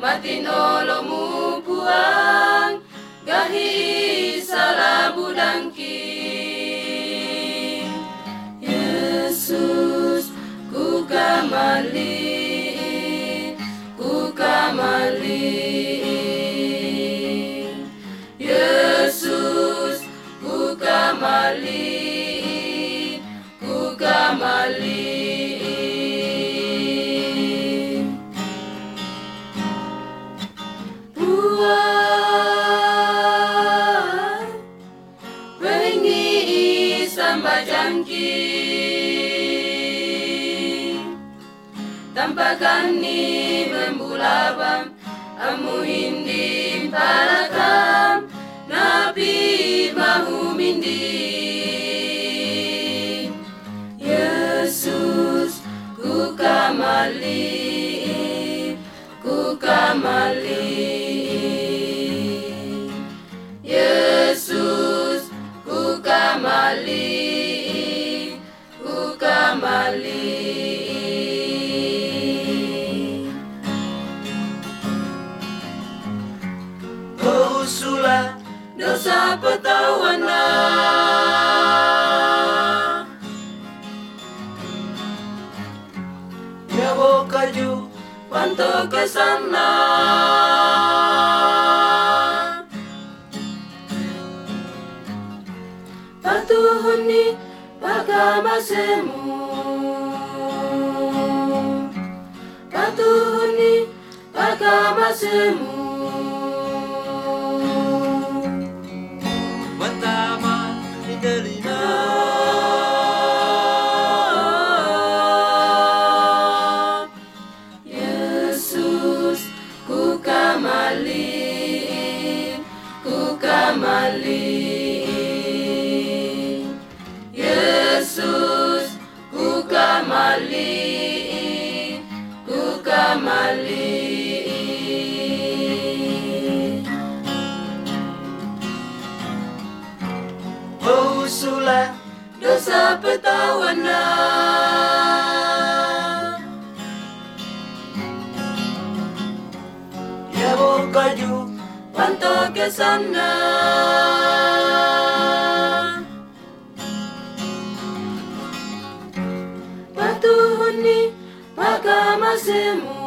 patinolomu puang gahi salah budangki. Yesus ku kamali, Yesus ku kamali. Buat wengi samba jangki tampakani membulabam amu hindi palakam nabi mahu mindi. Yesus ku kamali, Yesus ku kamali. Oh usulah dosa petawana, ya kaju panto ke sana. Patuhuni pagamasemu, patuhuni pagamasemu. Matama indelina Yesus ku kamali, Yesus ku kamali. oh usulah Dosa petawana, ya kaju panto ke sana. Patuhuni pagamasemu,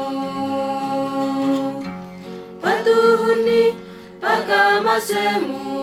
patuhuni pagamasemu.